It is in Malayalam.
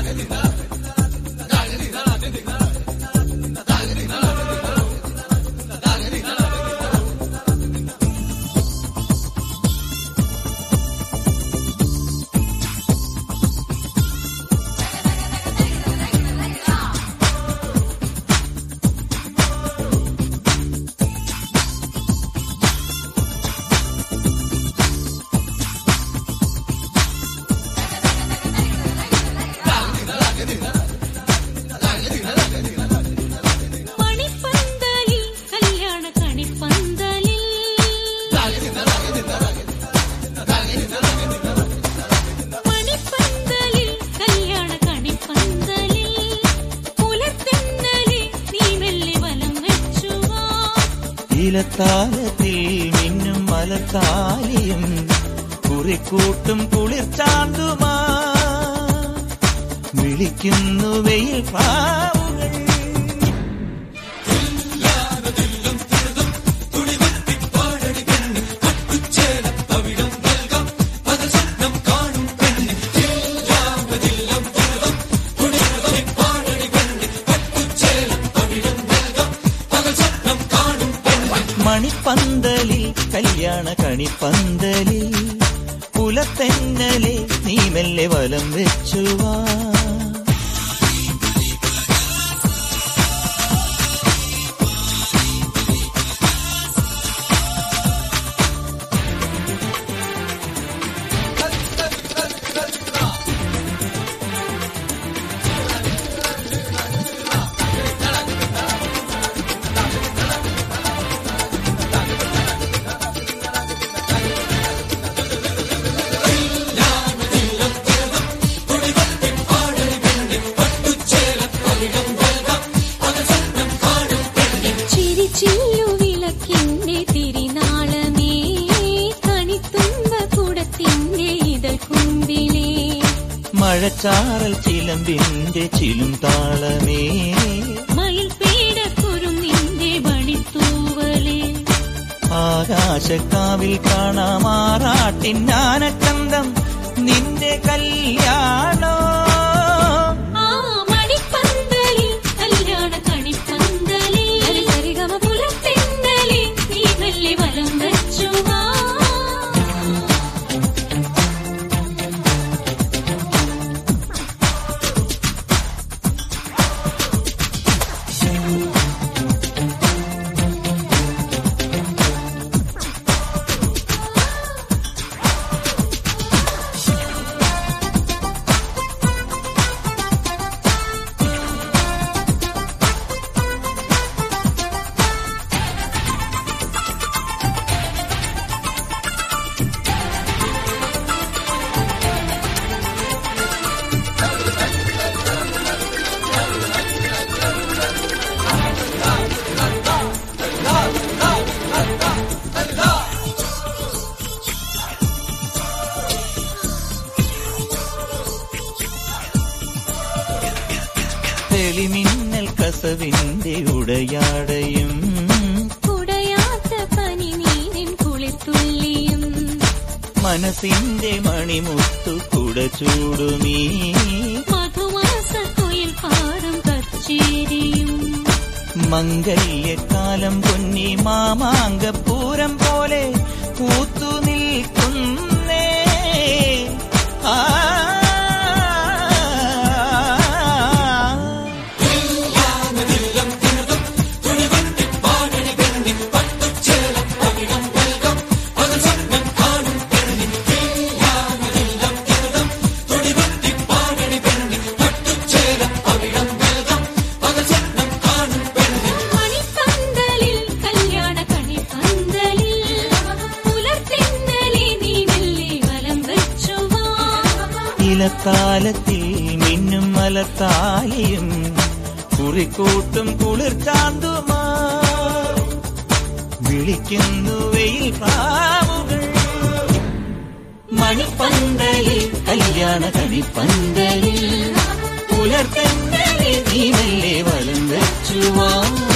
ഇലത്താലത്തിൽ മിന്നും മലത്താലിയും കുറിക്കൂട്ടും കുളിർച്ചാന്തുമാ വിളിക്കുന്നു വെയിൽ പ്രാവുകൾ. മണിപ്പന്തലിൽ കല്യാണ കണിപ്പന്തലിൽ പുലത്തെന്നലെ നീ മെല്ലെ വലം വെച്ചുവാ. മഴച്ചാറൽ ചിലമ്പിന്റെ ചിലും താളമേ മയിൽപീടക്കുരുന്നിന്റെ മണിത്തൂവലേ ആകാശക്കാവിൽ കാണാമാറാട്ടിന്നാനക്കന്തം നിന്റെ കല്യാണോ. മണിപ്പന്തലിൽ കല്യാണ കണിപ്പന്തലിൽ സരിഗമ പുലത്തെന്നലെ നീ മെല്ലെ വലം വെച്ചുവാ. തെളിമിന്നൽ കസവിന്റെ ഉടയാടയും കുടയാത്ത പനിനീരിൻ കുളിത്തുള്ളിയും മനസ്സിന്റെ മണിമുത്തു കുടചൂടുമീ മധുമാസക്കുയിൽ പാടും കച്ചേരിയും മംഗല്യക്കാലം പൊന്നി മാമാങ്കപ്പൂരം പോലെ പൂത്തു നിൽക്കുന്നേ. ഇലത്താലത്തിൽ മിന്നും മലത്താലിയും കുറിക്കൂട്ടും കുളിർച്ചാന്തുമാ വിളിക്കുന്നു വെയിൽ പ്രാവുകൾ. മണിപ്പന്തലിൽ കല്യാണ കണിപ്പന്തലിൽ പുലർത്തന്നലെ നീ മെല്ലെ വലം വെച്ചുവാ.